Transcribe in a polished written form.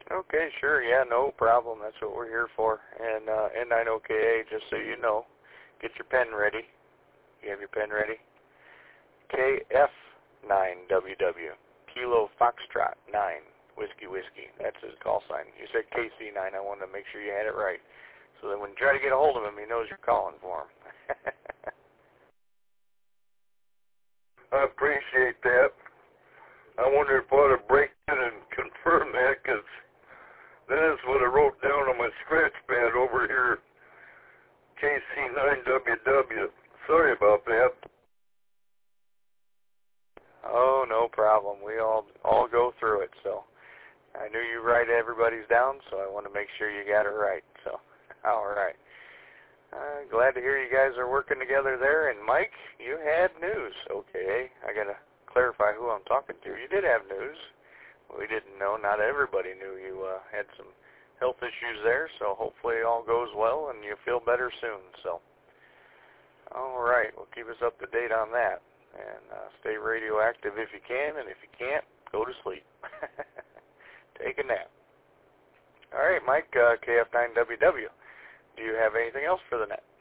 Okay, sure, yeah, no problem. That's what we're here for. And N9OKA, just so you know, get your pen ready. You have your pen ready? KF9WW, Kilo Foxtrot 9, Whiskey. That's his call sign. You said KC9. I wanted to make sure you had it right. So that when you try to get a hold of him, he knows you're calling for him. I appreciate that. I wonder if I ought to break in and confirm that, because that is what I wrote down on my scratch pad over here, KC9WW. Sorry about that. Oh, no problem. We all go through it, so I knew you write everybody's down, so I want to make sure you got it right. So, all right. Glad to hear you guys are working together there. And Mike, you had news. Okay, I got to clarify who I'm talking to. You did have news. We didn't know. Not everybody knew you had some health issues there, so hopefully all goes well and you feel better soon. So, all right, well, keep us up to date on that. And stay radioactive if you can, and if you can't, go to sleep. Take a nap. All right, Mike, KF9WW. Do you have anything else for the net?